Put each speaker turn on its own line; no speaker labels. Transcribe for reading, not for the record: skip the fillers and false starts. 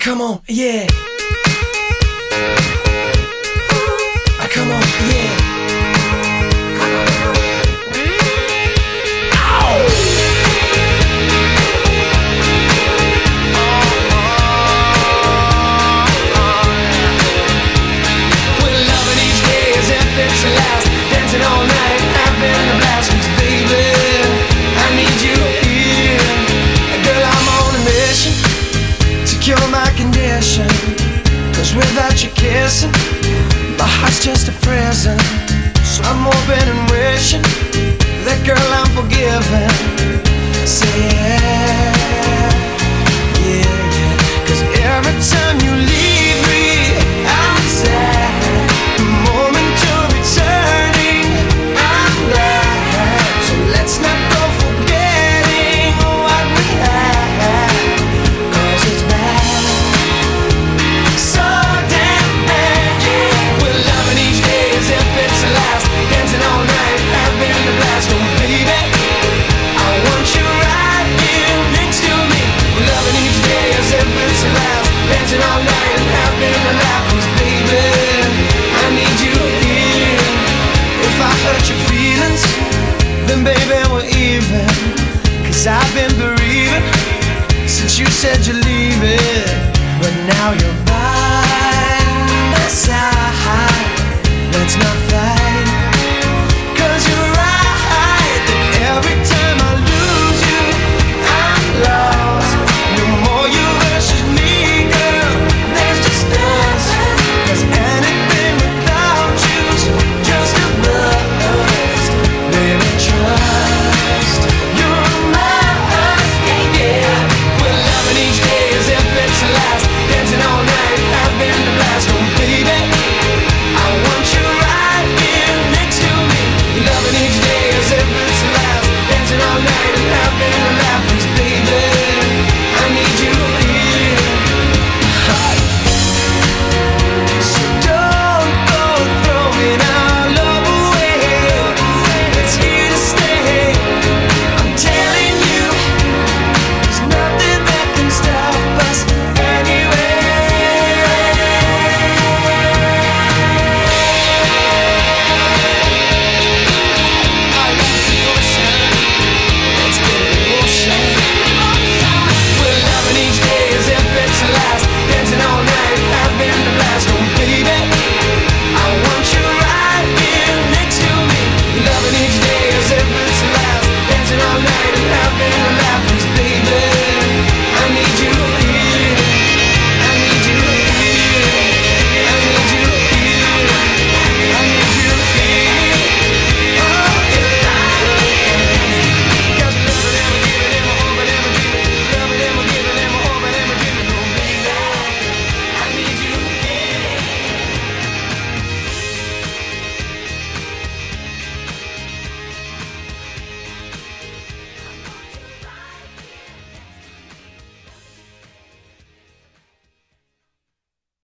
come on, yeah. Come on, yeah. Without you kissing, my heart's just a prison. So I'm hoping and wishing that girl I'm forgiven. Say yeah, yeah, yeah. 'Cause every time you leave me, I'm sad. The moment you're returning, I'm glad. So let's not go forgetting what we had, 'cause it's bad. Then baby we're even, 'cause I've been bereaving since you said you're leaving, but now you're back.